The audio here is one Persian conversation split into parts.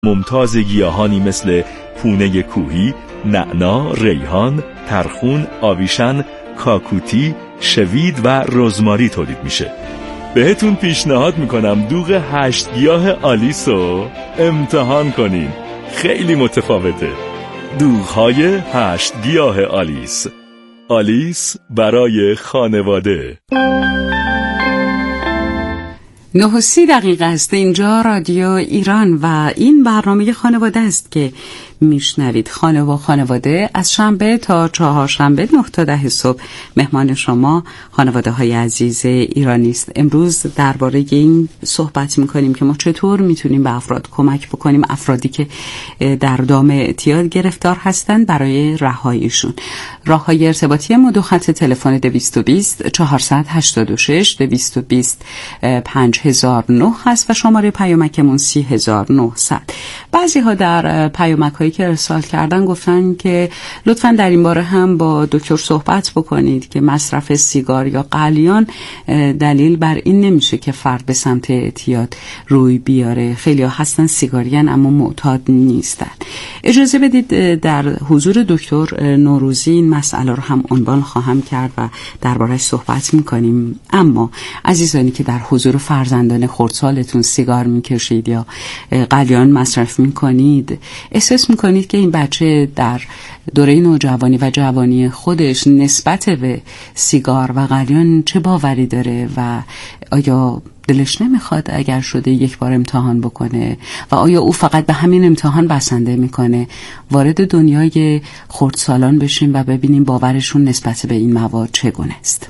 ممتاز گیاهانی مثل پونه کوهی، نعنا، ریحان، ترخون، آویشن، کاکوتی، شوید و رزماری تولید میشه. بهتون پیشنهاد میکنم دوغ 8 گیاه آلیس رو امتحان کنین. خیلی متفاوته. دوغ‌های 8 گیاه آلیس. آلیس برای خانواده. 9:30 است. اینجا رادیو ایران و این برنامه خانواده است که میشنوید. خانه و خانواده از شنبه تا چهارشنبه 9 تا 10 صبح مهمان شما خانواده های عزیز ایرانی است. امروز درباره این صحبت میکنیم که ما چطور میتونیم به افراد کمک بکنیم، افرادی که در دام اعتیاد گرفتار هستند، برای رهاییشون. راههای ارتباطی ما: دو خط تلفن 220 486 220 5009 هست و شماره پیامکمون 30900. بعضی ها در پیامک هایی که ارسال کردن گفتن که لطفاً در این باره هم با دکتر صحبت بکنید که مصرف سیگار یا قلیان دلیل بر این نمیشه که فرد به سمت اعتیاد روی بیاره. خیلی ها هستن سیگاریان اما معتاد نیستن. اجازه بدید در حضور دکتر نوروزی این مسئله رو هم عنوان خواهم کرد و درباره‌اش صحبت میکنیم. اما عزیزانی که در حضور فرزندان خردسالتون سیگار میکشید یا قلیان مصرف میکنید، احساس میکنید که این بچه در دوره نوجوانی و جوانی خودش نسبت به سیگار و قلیان چه باوری داره و آیا دلش نمیخواد اگر شده یک بار امتحان بکنه و آیا او فقط به همین امتحان بسنده میکنه؟ وارد دنیای خردسالان بشیم و ببینیم باورشون نسبت به این مواد چگونه است.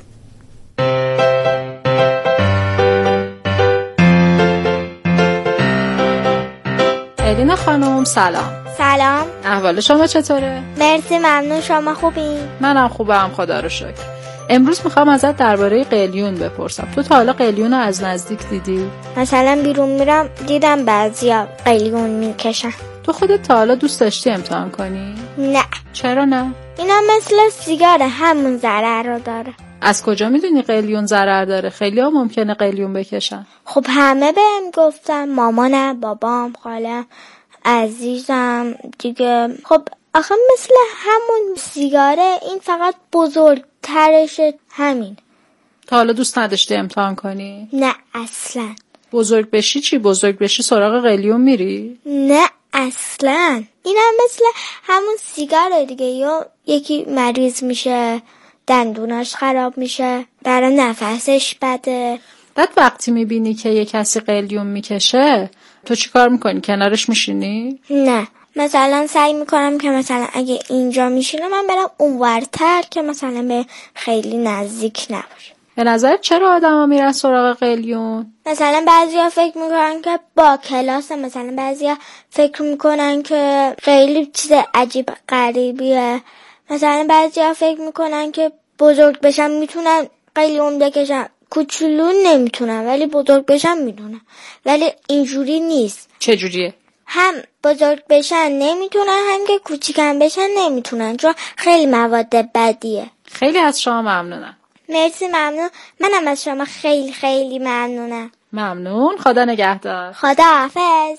الینا خانم سلام. سلام. احوال شما چطوره؟ مرسی، ممنون. شما خوبین؟ منم خوبم خدا رو شکر. امروز میخوام ازت درباره قلیون بپرسم. تو تا حالا قلیون رو از نزدیک دیدی؟ مثلا بیرون میرم دیدم بعضیا قلیون میکشن. تو خودت تا حالا دوست داشتی امتحان کنی؟ نه. چرا نه؟ اینا مثل سیگار، همون ضرر رو داره. از کجا میدونی قلیون ضرر داره؟ خیلی ها ممکنه قلیون بکشن. خب همه بهم گفتن، مامانم، بابام، خالم، عزیزم دیگه. خب آخه مثل همون سیگاره، این فقط بزرگترشه. همین. تا حالا دوست نداشتی امتحان کنی؟ نه اصلا. بزرگ بشی چی؟ بزرگ بشی سراغ قلیون میری؟ نه اصلا. این هم مثل همون سیگاره دیگه. یا یکی مریض میشه، دندوناش خراب میشه، برای نفسش بده. بعد وقتی میبینی که یه کسی قلیون میکشه تو چی کار میکنی؟ کنارش میشینی؟ نه، مثلا سعی میکنم که مثلا اگه اینجا میشینه من برم اونورتر که مثلا به خیلی نزدیک نباشه. به نظر چرا آدم ها میرن سراغ قلیون؟ مثلا بعضیا فکر میکنن که با کلاس، مثلا بعضیا فکر میکنن که خیلی چیز عجیب غریبیه. مثلا بعضیا فکر میکنن که بزرگ بشن میتونن قلیون بکشن، کوچولو نمیتونن ولی بزرگ بشن میتونن. ولی اینجوری نیست. چه جوریه؟ هم بزرگ بشن نمیتونن، هم که کوچیکم بشن نمیتونن، چون خیلی مواد بدیه. خیلی از شما ممنونم. مرسی، ممنون. منم از شما خیلی خیلی ممنونم. ممنون. خدا نگهدار. خدا حافظ.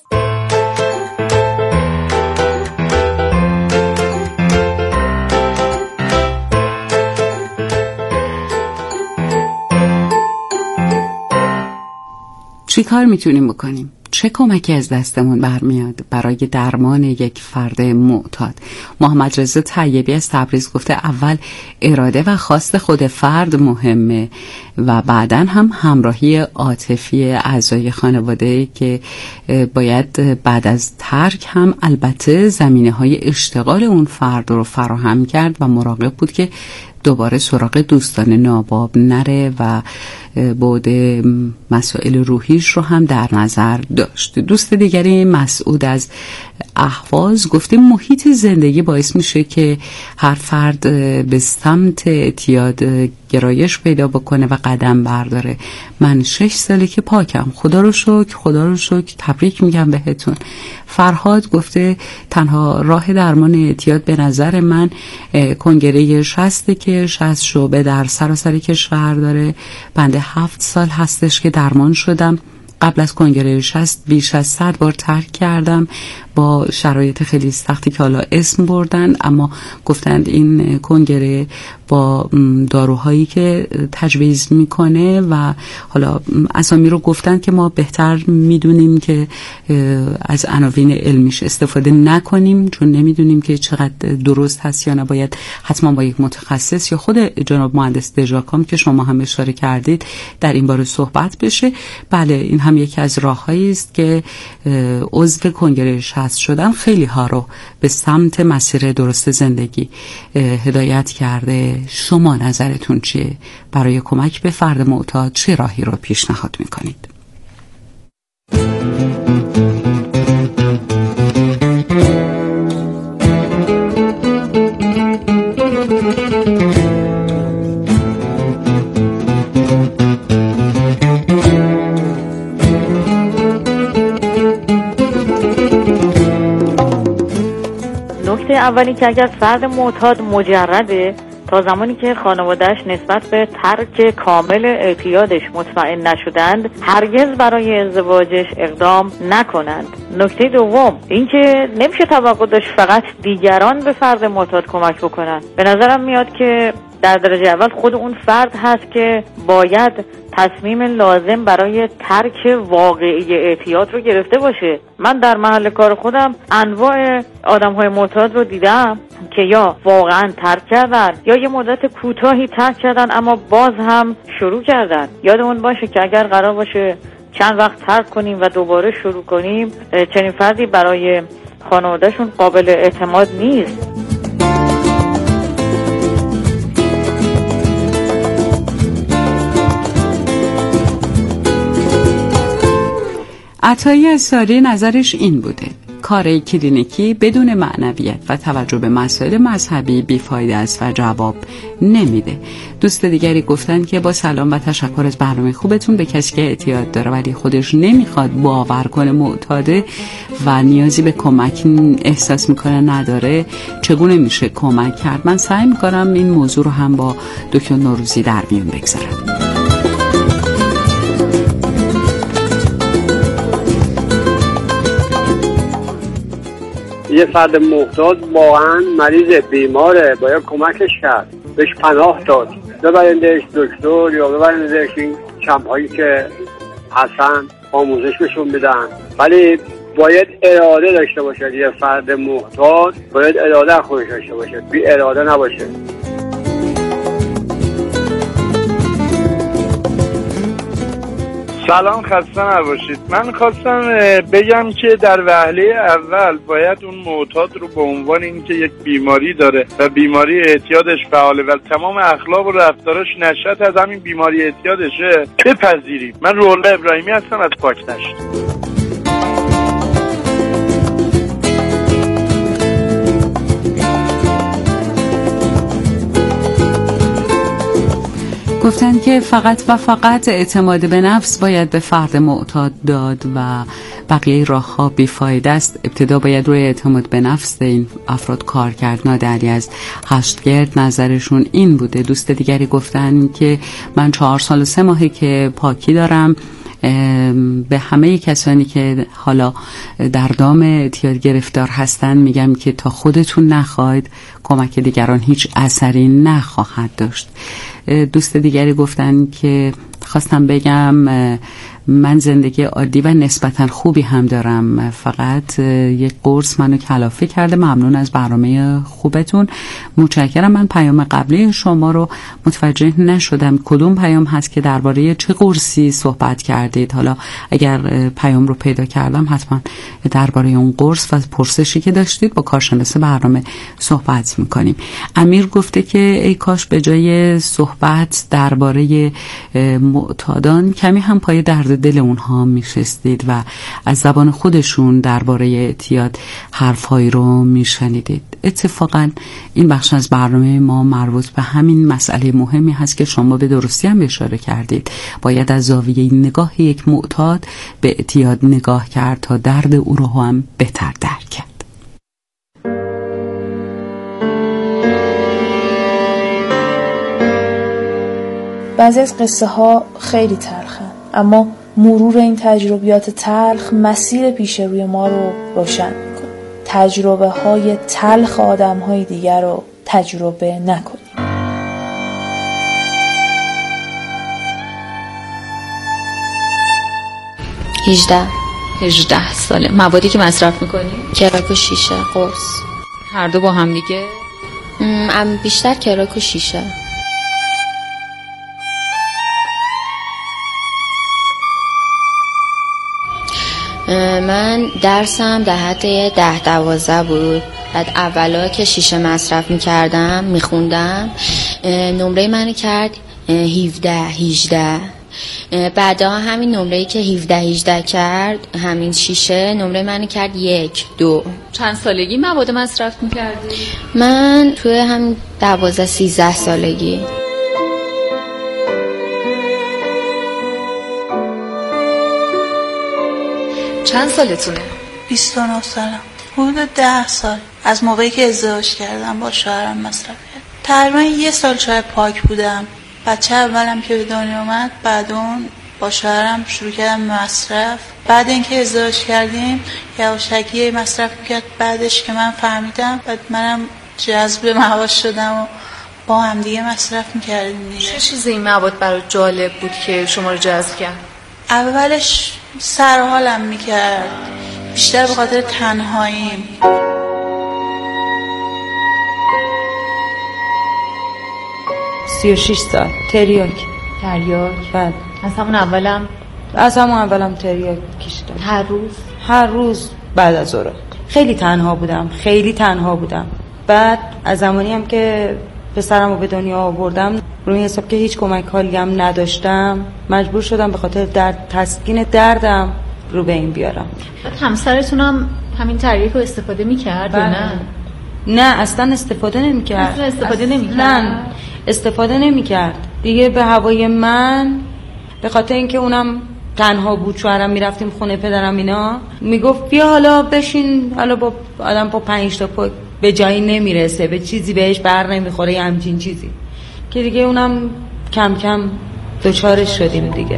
چی کار میتونیم بکنیم؟ چه کمکی از دستمون برمیاد برای درمان یک فرد معتاد؟ محمد رضا طیبی از تبریز گفته اول اراده و خواست خود فرد مهمه و بعداً هم همراهی عاطفی اعضای خانواده که باید بعد از ترک هم البته زمینه‌های اشتغال اون فرد رو فراهم کرد و مراقب بود که دوباره سراغ دوستان ناباب نره و بعد مسائل روحیش رو هم در نظر داشت. دوست دیگری مسعود از اهواز گفته محیط زندگی باعث میشه که هر فرد به سمت اعتیاد گرایش پیدا بکنه و قدم برداره. من 6 ساله که پاکم، خدا رو شکر، تبریک میگم بهتون. فرهاد گفته تنها راه درمان اعتیاد به نظر من کنگره 60 که 60 شعبه در سراسر کشور داره. بنده 7 سال هستش که درمان شدم. قبل از کنگره 60 بیش از 100 بار ترک کردم با شرایط خیلی سختی که حالا اسم بردن، اما گفتند این کنگره با داروهایی که تجویز میکنه و حالا اسامی رو گفتن که ما بهتر میدونیم که از عناوین علمیش استفاده نکنیم، چون نمیدونیم که چقدر درست هست یا نباید حتما با یک متخصص یا خود جناب مهندس دژاکام که شما هم اشاره کردید در این باره صحبت بشه. بله، این هم یکی از راههایی است که عضو کنگره 60 شدن خیلی ها رو به سمت مسیر درست زندگی هدایت کرده. شما نظرتون چیه؟ برای کمک به فرد معتاد چه راهی رو پیشنهاد میکنید؟ نکته اولی که اگر فرد معتاد مجرده، تا زمانی که خانواده‌اش نسبت به ترک کامل اعتیادش مطمئن نشدند، هرگز برای ازدواجش اقدام نکنند. نکته دوم اینکه نمیشه توقع داشت فقط دیگران به فرد معتاد کمک بکنن. به نظرم میاد که در درجه اول خود اون فرد هست که باید تصمیم لازم برای ترک واقعی اعتیاد رو گرفته باشه. من در محل کار خودم انواع آدم‌های معتاد رو دیدم که یا واقعا ترک کردن یا یه مدت کوتاهی ترک کردن اما باز هم شروع کردن. یادمون باشه که اگر قرار باشه چند وقت ترک کنیم و دوباره شروع کنیم، چنین فردی برای خانواده‌شون قابل اعتماد نیست. عطایی انصاری نظرش این بوده: کار کلینیکی بدون معنویت و توجه به مسائل مذهبی بیفایده است و جواب نمیده. دوست دیگری گفتن که با سلام و تشکر از برنامه خوبتون، به کسی که اعتیاد داره ولی خودش نمیخواد باور کنه معتاده و نیازی به کمک احساس میکنه نداره، چگونه میشه کمک کرد؟ من سعی میکنم این موضوع رو هم با دکتر نوروزی در میون بگذارم. یه فرد محتاج واقعا مریض بیماره، باید کمکش کرد، بهش پناه داد، ببرندش دکتر یا ببرندش این کمپایی که هستن آموزش بهشون بدن. ولی باید اراده داشته باشه. یه فرد محتاج باید اراده خودش داشته باشه، بی اراده نباشه. سلام، خسته نباشید. من خواستم بگم که در وهله اول باید اون معتاد رو به عنوان اینکه یک بیماری داره و بیماری اعتیادش فعاله و تمام اخلاق و رفتاراش نشأت از همین بیماری اعتیادشه بپذیریم. من رولا ابراهیمی هستم از پاکدشت. گفتن که فقط و فقط اعتماد به نفس باید به فرد معتاد داد و بقیه راه‌ها بیفایده است. ابتدا باید روی اعتماد به نفس این افراد کار کرد. نادر علی از هشتگرد نظرشون این بوده. دوست دیگری گفتن که من 4 سال و 3 ماهه که پاکی دارم. به همه کسانی که حالا در دام اعتیاد گرفتار هستن میگم که تا خودتون نخواید کمک دیگران هیچ اثری نخواهد داشت. دوست دیگری گفتن که خواستم بگم من زندگی عادی و نسبتا خوبی هم دارم، فقط یک قرص منو کلافه کرده. ممنون از برنامه خوبتون، متشکرم. من پیام قبلی شما رو متوجه نشدم، کدوم پیام هست که درباره چه قرصی صحبت کردید؟ حالا اگر پیام رو پیدا کردم حتما درباره اون قرص و پرسشی که داشتید با کارشناس برنامه صحبت میکنیم. امیر گفته که ای کاش به جای صحبت درباره معتادان کمی هم پای درد دل اونها میشستید و از زبان خودشون درباره اعتیاد حرفهایی رو میشنیدید. اتفاقا این بخش از برنامه ما مربوط به همین مسئله مهمی هست که شما به درستی هم اشاره کردید. باید از زاویه نگاه یک معتاد به اعتیاد نگاه کرد تا درد او رو هم بهتر درک کرد. بعضی از قصه ها خیلی تلخن، اما مرور این تجربیات تلخ مسیر پیش روی ما رو روشن میکنه. تجربه های تلخ آدم های دیگر رو تجربه نکنیم. 18 ساله. موادی که مصرف میکنی؟ کراک و شیشه، قرص. هر دو با هم دیگه؟ بیشتر کراک و شیشه. من درسم در حد 10-12 بود. بعد اولا که شیشه مصرف میکردم میخوندم، نمره منو کرد 17-18. بعدا همین نمره‌ای که 17-18 کرد، همین شیشه نمره منو کرد 1-2. چند سالگی مواد مصرف میکردی؟ من توی هم 12-13 سالگی. چند سالتونه؟ 29 سالم. حدود 10 سال از موقعی که ازدواج کردم با شوهرم مصرف کردم. تقریبا 1 سال شاید پاک بودم. بچه اولم که به دنیا اومد، بعد اون با شوهرم شروع کردم مصرف. بعد اینکه ازدواج کردیم یواشکی مصرف میکرد. بعدش که من فهمیدم، بعد منم جذب مواد شدم و با هم دیگه مصرف میکردیم دیگه. چه چیزی این مواد برای جالب بود که شما رو جذب کرد؟ اولش سرحالم میکرد، بیشتر به خاطر تنهاییم. سی و 6 سال. تریاک. بعد از همون اولم تریاک کشیدم. هر روز بعد از ظهر. خیلی تنها بودم. بعد از زمانی هم که پسرمو به دنیا آوردم، روی حساب که هیچ کمک حالی هم نداشتم، مجبور شدم به خاطر تسکین دردم رو به این بیارم. همسرتون هم همین تریاک رو استفاده میکرد؟ نه اصلا استفاده نمیکرد. استفاده نمیکرد دیگه. به هوای من، به خاطر اینکه اونم تنها بود، شوهرم میرفتیم خونه پدرم، اینا میگفت بیا حالا بشین، حالا با آدم با 5 تا پا به جایی نمیرسه، به چیزی بهش بر نمیخوره، یه همچین چیزی که دیگه اونم کم کم دوچارش شدیم دیگه.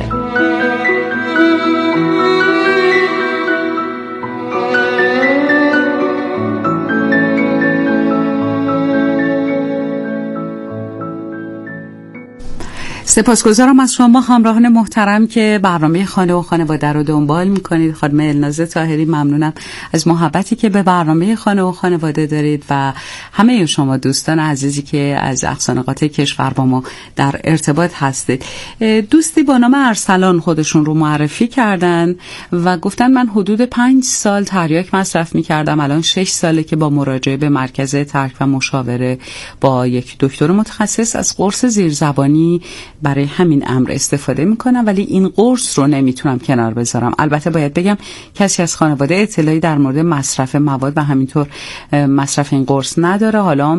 سپاسگزارم از شما همراهان محترم که برنامه خانه و خانواده رو دنبال میکنید. خانم الناز طاهری، ممنونم از محبتی که به برنامه خانه و خانواده دارید و همه شما دوستان عزیزی که از اقصانقاط کشور با ما در ارتباط هستید. دوستی با نام ارسلان خودشون رو معرفی کردن و گفتن من حدود 5 سال تریاک مصرف میکردم، الان 6 ساله که با مراجعه به مرکز ترک و مشاوره با یک دکتر متخصص از قرص زیرزبانی برای همین امر استفاده میکنم، ولی این قرص رو نمیتونم کنار بذارم. البته باید بگم کسی از خانواده اطلاعی در مورد مصرف مواد و همینطور مصرف این قرص نداره. حالا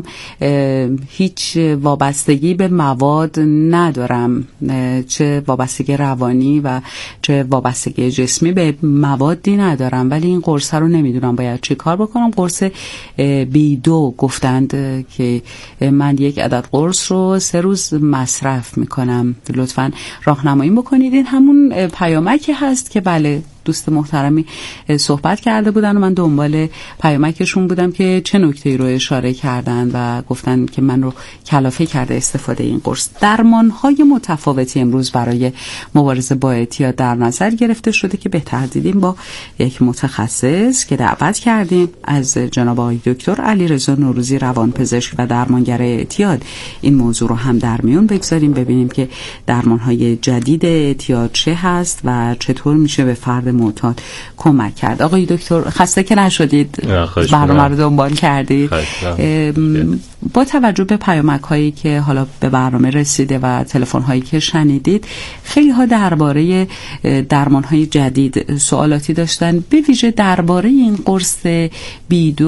هیچ وابستگی به مواد ندارم، چه وابستگی روانی و چه وابستگی جسمی به موادی ندارم، ولی این قرص رو نمیدونم باید چی کار بکنم. قرص B2 گفتند که من 1 عدد قرص رو 3 روز مصرف میکنم. لطفاً راهنمایی بکنید. این همون پیامکی هست که بله دوست محترمی صحبت کرده بودن و من دنبال پیامکشون بودم که چه نکته‌ای رو اشاره کردن و گفتن که من رو کلافه کرده استفاده این قرص. درمان‌های متفاوتی امروز برای مبارزه با اعتیاد در نظر گرفته شده که بهتر دیدیم با یک متخصص که دعوت کردیم از جناب آقای دکتر علیرضا نوروزی، روانپزشک و درمانگر اعتیاد، این موضوع رو هم در میون بگذاریم، ببینیم که درمان‌های جدید اعتیاد چه هست و چطور میشه به فرد معتاد کمک کرد. آقای دکتر خسته که نشدید، برنامه رو دنبال کردید. با توجه به پیامک هایی که حالا به برنامه رسیده و تلفن هایی که شنیدید، خیلی ها درباره درمان های جدید سوالاتی داشتن، به ویژه درباره این قرص B2.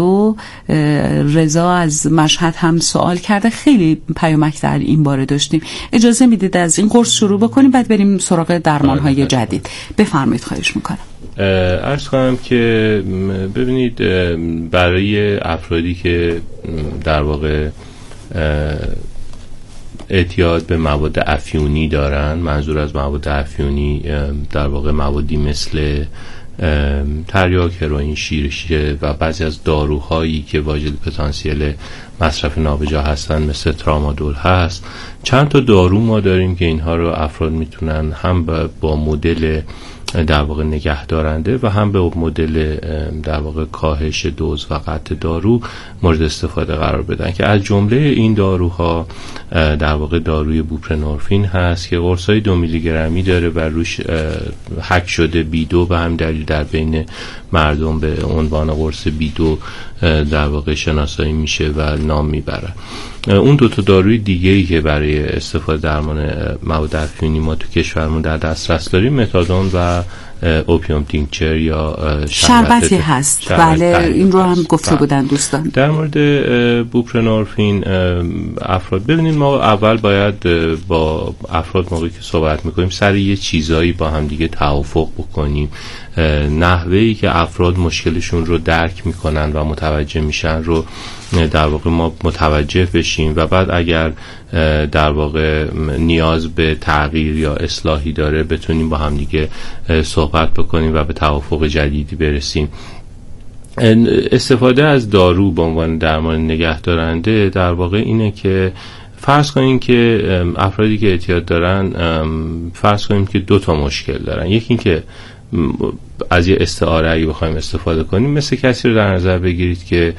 رضا از مشهد هم سوال کرده، خیلی پیامک در این باره داشتیم. اجازه میدید از این قرص شروع بکنیم بعد بریم سراغ درمان های جدید؟ بفرمایید، خواهش میکنم. عرض کنم که ببینید برای افرادی که در واقع اعتیاد به مواد افیونی دارن. منظور از مواد افیونی در واقع موادی مثل تریاک، هروئین، شیشه و بعضی از داروهایی که واجد پتانسیل مصرف نابجا هستن مثل ترامادول هست. چند تا دارو ما داریم که اینها رو افراد میتونن هم با مدل در واقع نگه دارنده و هم به مدل در واقع کاهش دوز و قطع دارو مورد استفاده قرار بدن، که از جمله این داروها در واقع داروی بوپرنورفین هست که قرصای 2 میلی گرمی داره و روش حک شده B2 به هم دلیل در بین مردم به عنوان قرص B2 در واقع شناسایی میشه و نام میبره. اون 2 تا داروی دیگه‌ای که برای استفاده درمان مواد افیونی ما تو کشورمون در دسترس داریم متادون و اوپیوم تینکچر یا شربتی هست. بله این رو هم گفته بودن دوستان. در مورد بوپرنورفین افراد ببینید، ما اول باید با افراد موقعی که صحبت میکنیم سر یه چیزایی با هم دیگه توافق بکنیم. نحوهی که افراد مشکلشون رو درک میکنن و متوجه میشن رو در واقع ما متوجه بشیم و بعد اگر در واقع نیاز به تغییر یا اصلاحی داره بتونیم با هم دیگه صحبت بکنیم و به توافق جدیدی برسیم. استفاده از دارو به عنوان درمان نگهدارنده در واقع اینه که فرض کنیم که افرادی که اعتیاد دارن، فرض کنیم که 2 تا مشکل دارن. یکی این که از یه استعاره اگه بخوایم استفاده کنیم، مثل کسی رو در نظر بگیرید که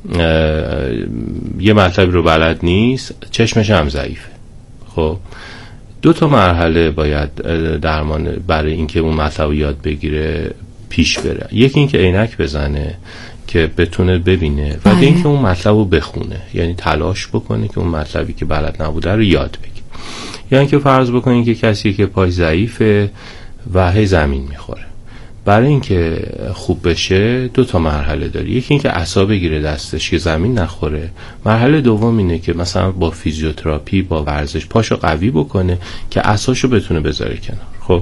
یه مطلب رو بلد نیست، چشمش هم ضعیفه. خب 2 تا مرحله باید درمان برای اینکه اون مطلب رو یاد بگیره پیش بره. یکی این که عینک بزنه که بتونه ببینه و این که اون مطلب رو بخونه، یعنی تلاش بکنه که اون مطلبی که بلد نبوده رو یاد بگیره. یعنی که فرض بکنید که کسی که پای ضعیفه و هی زمین میخوره، برای اینکه خوب بشه 2 تا مرحله داره. یکی این که عصا بگیره دستش که زمین نخوره. مرحله دوم اینه که مثلا با فیزیوتراپی، با ورزش پاشو قوی بکنه که عصاشو بتونه بذاره کنار. خب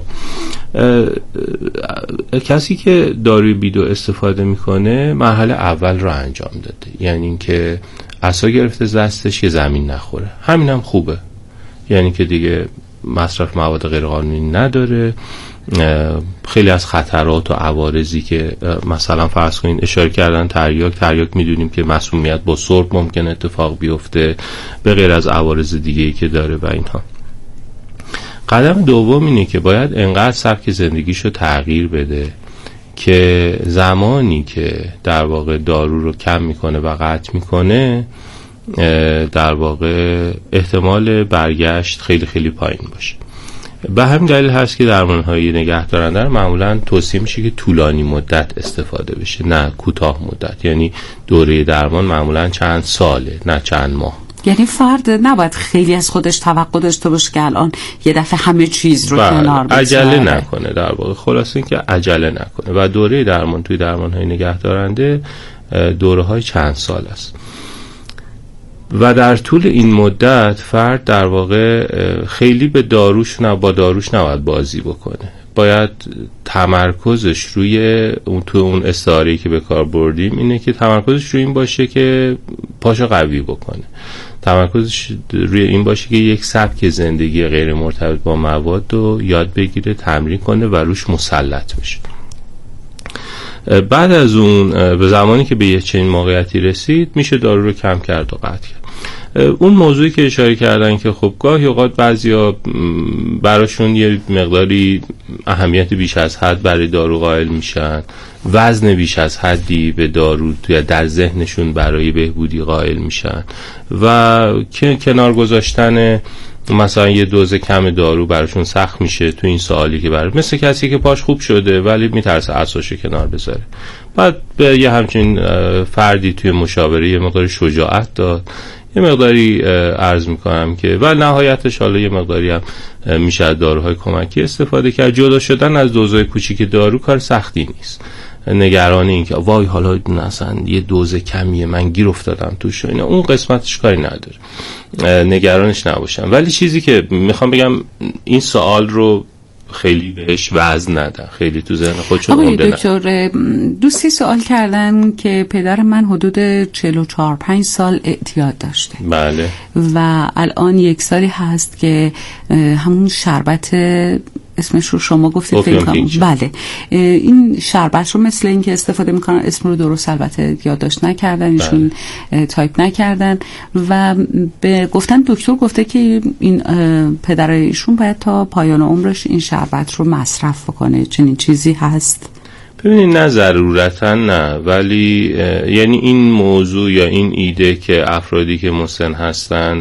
کسی که داروی B2 استفاده میکنه مرحله اول رو انجام داده، یعنی اینکه عصا گرفته دستش که زمین نخوره. همین هم خوبه، یعنی که دیگه مصرف مواد غیرقانونی نداره. خیلی از خطرات و عوارضی که مثلا فرض کنین اشاره کردن تریاک میدونیم که مسمومیت با سرب ممکن اتفاق بیفته، به غیر از عوارض دیگه‌ای که داره و اینها. قدم دوم اینه که باید انقدر سبک زندگیشو تغییر بده که زمانی که در واقع دارو رو کم میکنه و قطع میکنه در واقع احتمال برگشت خیلی خیلی پایین باشه. به همین دلیل هست که درمان‌های نگهدارنده معمولاً توصیه میشه که طولانی مدت استفاده بشه، نه کوتاه مدت. یعنی دوره درمان معمولاً چند ساله، نه چند ماه. یعنی فرد نباید خیلی از خودش توقع داشته باشه که الان یه دفعه همه چیز رو کنار بذاره، عجله نکنه. در واقع خلاصه این که عجله نکنه و دوره درمان توی درمان‌های نگهدارنده دوره‌های چند سال است و در طول این مدت فرد در واقع خیلی به داروش نباید بازی بکنه. باید تمرکزش روی اون استعاره‌ای که به کار بردیم اینه که تمرکزش روی این باشه که پاشو قوی بکنه، تمرکزش روی این باشه که یک سبک زندگی غیر مرتبط با مواد رو یاد بگیره، تمرین کنه و روش مسلط بشه. بعد از اون به زمانی که به یه چنین موقعیتی رسید میشه دارو رو کم کرد و قطع کرد. اون موضوعی که اشاره کردن که خب گاهی اوقات بعضیا براشون یه مقداری اهمیت بیش از حد برای دارو قائل میشن، وزن بیش از حدی به دارو در ذهنشون برای بهبودی قائل میشن و کنار گذاشتن مثلا یه دوز کم دارو براشون سخت میشه. تو این سوالی که مثل کسی که پاش خوب شده ولی میترسه عصاشو کنار بذاره. بعد به یه همچین فردی توی مشاوره یه مقداری شجاعت داد، یه مقداری عرض میکنم که و نهایتش حالا یه مقداری هم میشه از داروهای کمکی استفاده کرد. جدا شدن از دوزهای کوچیک دارو کار سختی نیست. نگران این که وای حالا مثلا یه دوز کمیه من گیر افتادم توش، اینا اون قسمتش کاری نداره، نگرانش نباشم. ولی چیزی که میخوام بگم این سوال رو خیلی بهش وزن ندن، خیلی تو ذهن خودشون آقای عمده دکتر، دوستی سوال کردن که پدر من حدود 44-45 سال اعتیاد داشته. بله. و الان 1 سالی هست که همون شربت اسمش رو شما گفتید بله، این شربت رو مثل این که استفاده میکنن، اسم رو درست البته یادداشت نکردن ایشون، تایپ نکردن و به گفتن دکتر گفته که این پدر ایشون باید تا پایان عمرش این شربت رو مصرف بکنه. چنین چیزی هست؟ ببینید نه ضرورتا نه، ولی یعنی این موضوع یا این ایده که افرادی که مسن هستن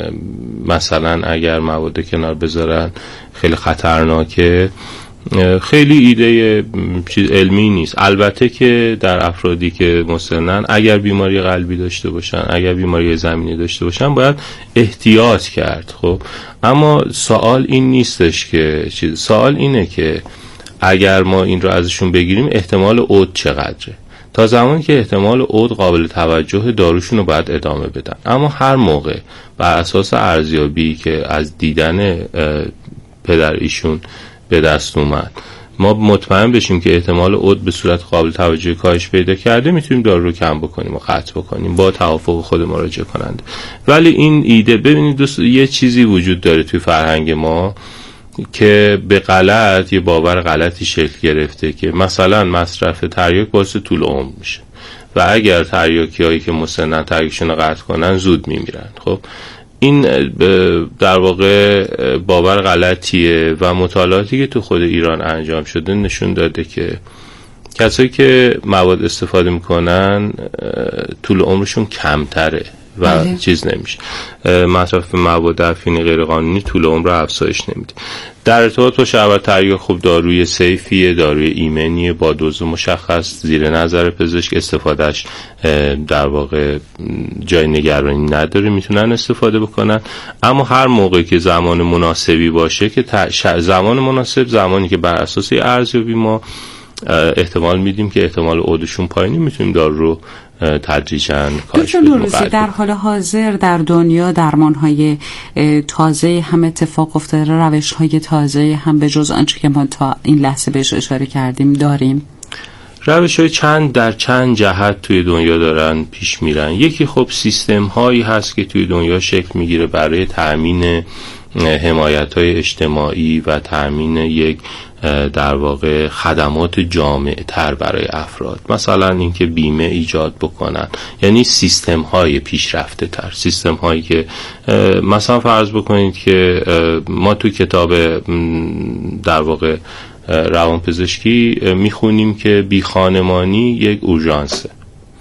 مثلا اگر مواد کنار بذارن خیلی خطرناکه، خیلی ایده چیز علمی نیست. البته که در افرادی که مسنن اگر بیماری قلبی داشته باشن، اگر بیماری زمینی داشته باشن باید احتیاط کرد. خب اما سوال این نیستش که سوال اینه که اگر ما این رو ازشون بگیریم احتمال عود چقدره. تا زمانی که احتمال عود قابل توجه، داروشون رو باید ادامه بدن. اما هر موقع بر اساس ارزیابی که از دیدن پدر ایشون به دست اومد ما مطمئن بشیم که احتمال عود به صورت قابل توجه کاهش پیدا کرده، میتونیم دارو رو کم بکنیم و قطع بکنیم با توافق خود مراجعه کننده. ولی این ایده، ببینید یه چیزی وجود داره توی فرهنگ ما که به غلط یه باور غلطی شکل گرفته که مثلا مصرف تریاک باعث طول عمر میشه و اگر تریاکی هایی که مسنن تریاکشون رو قطع کنن زود میمیرن. خب این در واقع باور غلطیه و مطالعاتی که تو خود ایران انجام شده نشون داده که کسایی که مواد استفاده میکنن طول عمرشون کمتره و چیز نمیشه. مصرف مواد افیونی غیر قانونی طول عمر رو افزایش نمیده. در ارتباط با شربت تریاک خب داروی سیفیه، داروی ایمنیه با دوز مشخص زیر نظر پزشک، استفادهش در واقع جای نگرانی نداره، میتونن استفاده بکنن. اما هر موقع که زمان مناسبی باشه که زمان مناسب زمانی که بر اساس ارزیابی ما احتمال میدیم که احتمال عودشون پایینی، میتونیم دارو رو تدریجاً کاهش بدیم. در حال حاضر در دنیا درمان‌های تازه هم اتفاق افتاده، روش‌های تازه هم به جز آنچه که ما تا این لحظه بهش اشاره کردیم داریم؟ روش‌های در چند جهت توی دنیا دارن پیش میرن. یکی خب سیستم هایی هست که توی دنیا شکل میگیره برای تأمین حمایت‌های اجتماعی و تأمین یک در واقع خدمات جامع تر برای افراد، مثلا اینکه بیمه ایجاد بکنن، یعنی سیستم های پیشرفته تر، سیستم هایی که مثلا فرض بکنید که ما تو کتاب در واقع روانپزشکی میخونیم که بی خانمانی یک اورژانسه،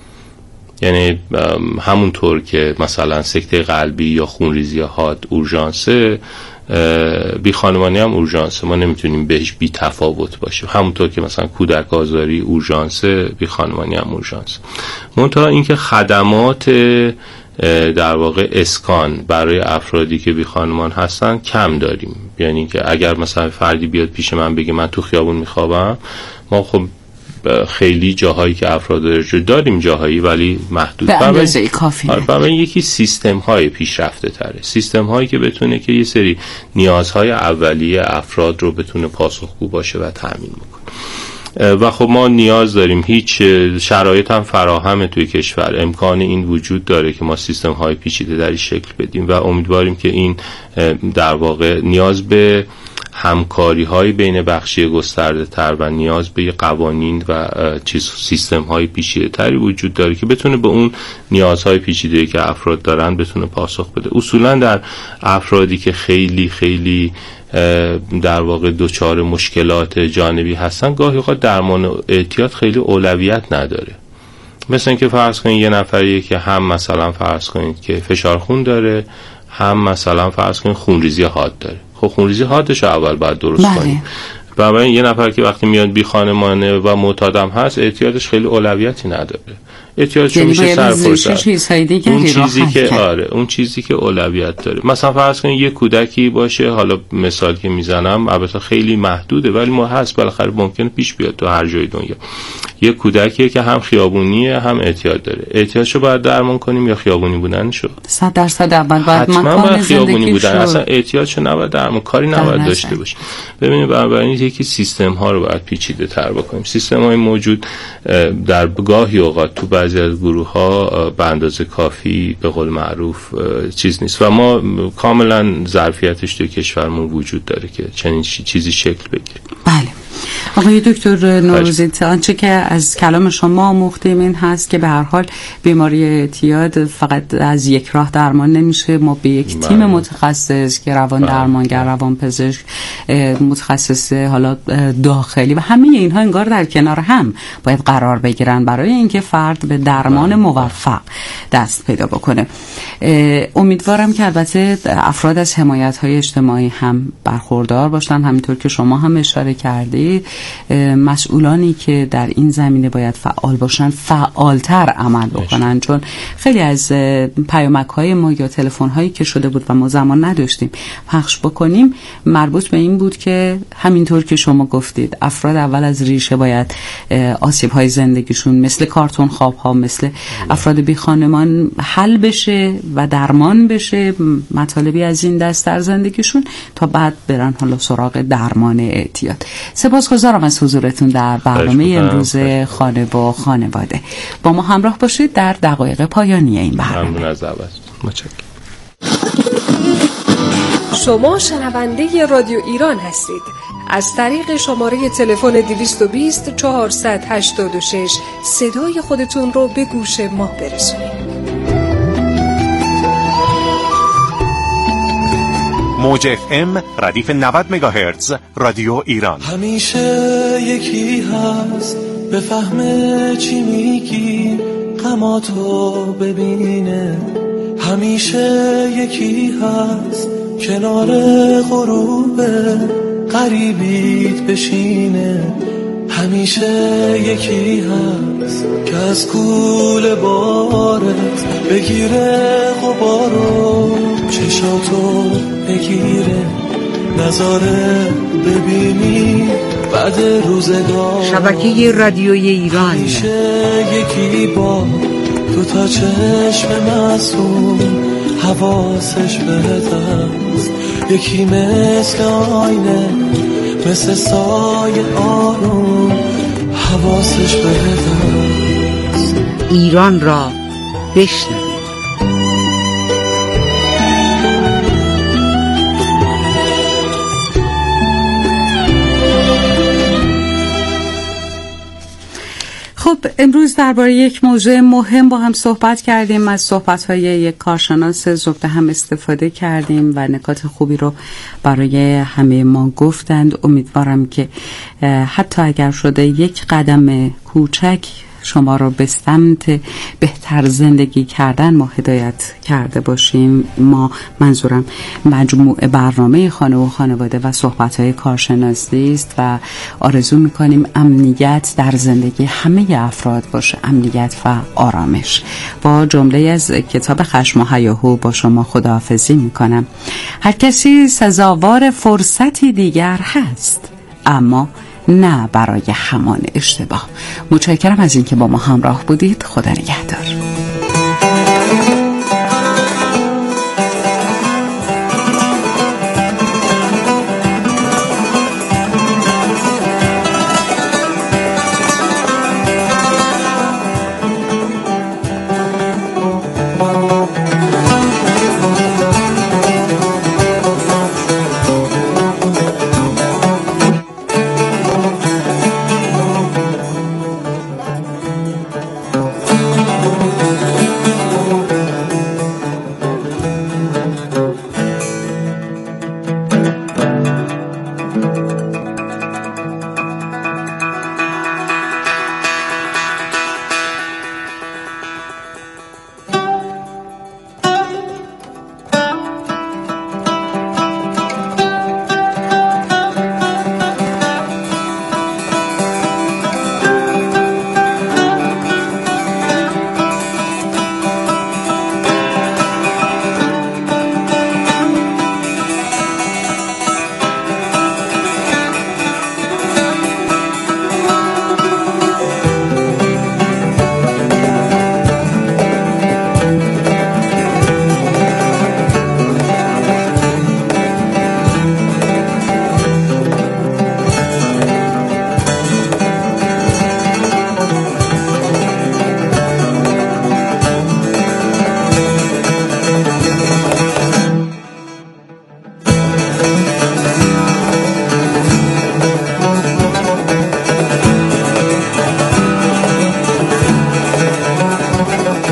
یعنی همونطور که مثلا سکته قلبی یا خونریزی حاد اورژانسه، بی خانمانی هم اورژانسه، ما نمیتونیم بهش بی تفاوت باشیم. همونطور که مثلا کودک آزاری اورژانسه، بی خانمانی هم اورژانسه. منتها اینکه خدمات در واقع اسکان برای افرادی که بی خانمان هستن کم داریم. یعنی که اگر مثلا فردی بیاد پیش من بگه من تو خیابون میخوابم، ما خب خیلی جاهایی که افراد داریم جاهایی ولی محدود، به اندازه کافی. برای یکی سیستم های پیشرفته تره، سیستم هایی که بتونه که یه سری نیازهای اولیه افراد رو بتونه پاسخگو باشه و تامین بکنه. و خب ما نیاز داریم، هیچ شرایط هم فراهمه توی کشور، امکان این وجود داره که ما سیستم های پیچیده دری شکل بدیم و امیدواریم که این در واقع نیاز به همکاری های بین بخشی گسترده تر و نیاز به قوانین و سیستم های پیچیده تری وجود داره که بتونه به اون نیازهای پیچیده که افراد دارن بتونه پاسخ بده. اصولا در افرادی که خیلی خیلی در واقع دچار مشکلات جانبی هستن، گاهی اوقات درمان اعتیاد خیلی اولویت نداره. مثلا اینکه فرض کنید یه نفریه که هم مثلا فرض کنید که فشار خون داره، هم مثلا فرض کنید خونریزی حاد داره. خب خونریزی حادش اول باید درست کنیم. بنابراین یه نفر که وقتی میاد بی خانمانه و معتادم هست اعتیادش خیلی اولویتی نداره، احتیاجش میشه سرپرست اون چیزی که اون چیزی که اولویت داره. مثلا فرض کنید یه کودکی باشه، حالا مثال که میزنم البته خیلی محدوده ولی ما هست بالاخره ممکنه پیش بیاد تو هر جای دنیا، یه کودکیه که هم خیابونیه هم اعتیاد داره، اعتیادشو باید درمان کنیم یا خیابونی بودنشو؟ 100% اول باید حتما خیابونی بودن، اصلا اعتیادشو نباید درمان کاری نباید داشته باشه. ببینید بنابراین یکی سیستم ها رو باید پیچیده تر بکنیم. سیستم های موجود در گاهی اوقات تو بعضی از گروه ها به اندازه کافی به قول معروف چیز نیست و ما کاملا ظرفیتش تو کشورمون وجود داره که چنین چیزی شکل بگیره. بله آقای دکتر نوروزی، آنچه که از کلام شما آموختیم این هست که به هر حال بیماری اعتیاد فقط از یک راه درمان نمیشه، ما به یک تیم متخصص که روان درمانگر، روان پزشک، متخصص حالا داخلی و همه اینها انگار در کنار هم باید قرار بگیرن برای اینکه فرد به درمان موفق دست پیدا بکنه. امیدوارم که البته افراد از حمایت‌های اجتماعی هم برخوردار باشن، همینطور که شما هم اشاره کردید مسئولانی که در این زمینه باید فعال باشن فعالتر عمل بکنن، چون خیلی از پیامک‌های ما یا تلفن‌هایی که شده بود و ما زمان نداشتیم پخش بکنیم مربوط به این بود که همینطور که شما گفتید افراد اول از ریشه باید آسیب‌های زندگیشون مثل کارتون خواب‌ها، مثل افراد بی خانمان حل بشه و درمان بشه، مطالبی از این دست در زندگیشون تا بعد برن حالا سراغ درمان اعتیاد. سپاسگزارم از حضورتون در برنامه امروز خانه و خانواده. با ما همراه باشید در دقایق پایانی این برنامه. ممنون از دعوت. متشکرم. شما شنونده رادیو ایران هستید. از طریق شماره تلفن 220 486 صدای خودتون رو به گوش ما برسونید. موج FM ردیف 90 مگاهرتز رادیو ایران. همیشه یکی هست بفهمه چی میگی، غماتو ببینه. همیشه یکی هست کنار غروب غریبیت بشینه. همیشه یکی هست که از کوله بارت بگیره غبارو، چشاتو بگیره نظاره ببینی بعد روزگار. شبکه رادیوی ایران. همیشه یکی با دو تا چشم معصوم حواسش بهت هست، یکی مثل آینه مثل سایه آروم حواسش بهت هست. ایران را بشنوید. خب امروز درباره یک موضوع مهم با هم صحبت کردیم، از صحبت‌های یک کارشناس زبده هم استفاده کردیم و نکات خوبی رو برای همه ما گفتند. امیدوارم که حتی اگر شده یک قدم کوچک شما رو به سمت بهتر زندگی کردن ما هدایت کرده باشیم. ما منظورم مجموع برنامه خانه و خانواده و صحبت‌های کارشناسی است و آرزو می‌کنیم امنیت در زندگی همه افراد باشه، امنیت و آرامش. با جمله از کتاب خشم و هیاهو با شما خداحافظی می‌کنم. هر کسی سزاوار فرصتی دیگر هست، اما نه برای همان اشتباه. متشکرم از اینکه با ما همراه بودید. خدا نگهدار.